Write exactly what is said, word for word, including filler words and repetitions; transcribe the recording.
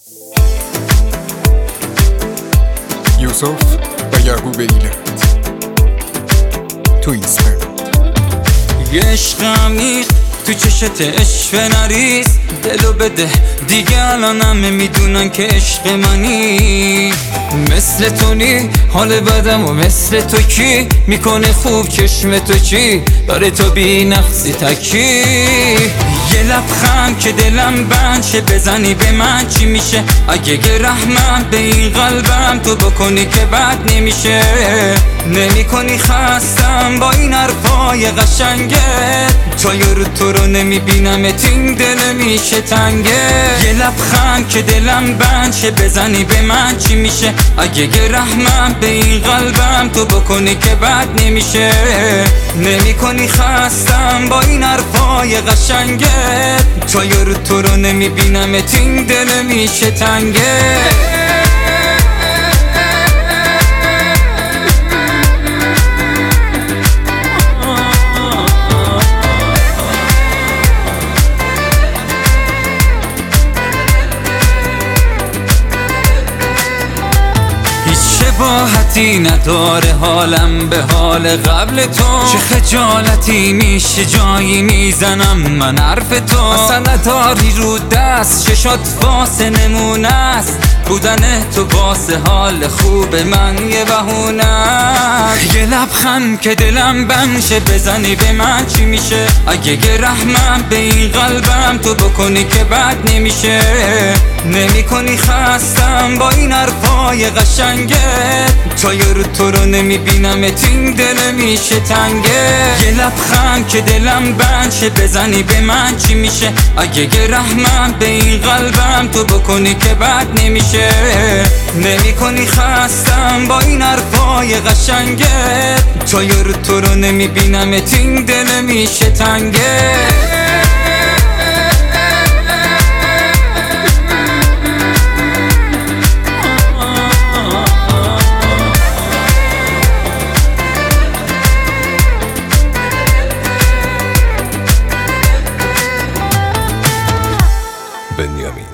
یوسف و یعقوب ایلت تو اینستاگرام. یه عشق عمیق تو چشت عشق نریز، دلو بده دیگه الان همه میدونن که عشق منی. مثل تو نی حال بدم و مثل تو کی میکنه خوب چشم تو چی داره تو بی نقصی تکی. یه لبخند که دلم بند شه بزنی به من چی میشه اگه گه رحمت به این قلبم تو بکنی که بد نمیشه. نمی کنی خستم با این حرفای قشنگت، تا یه رو تو رو نمیبینم تین دل میشه تنگه. یه لبخند که دلم بند شه بزنی به من چی میشه اگه گه رحمت به این قلبم تو بکنی که بد نمیشه. نمی کنی خستم با این حرفای قشنگت، تا یه رو تو رو نمیبینم تین دل میشه تنگه. شباهتی نداره حالم به حال قبل تو، چه خجالتی میشه جایی میزنم من حرف تو. اصلا نداری رو دست ششات واسه نمونه است، بودن تو واسه حال خوب من یه بهونه است. یه لبخند که دلم بند شه بزنی به من چی میشه اگه گه رحمت به این قلبم تو بکنی که بد نمیشه. نمی کنی خستم با این حرفای قشنگت، تا یه رو تو رو نمیبینم تین دل میشه تنگه. یه لبخند که دلم بند شه بزنی به من چی میشه اگه گه رحمت به این قلبم تو بکنی که بد نمیشه. نمی کنی خستم با این حرفای قشنگت، تا یه رو تو رو نمیبینم تین دل میشه تنگه. بنیامین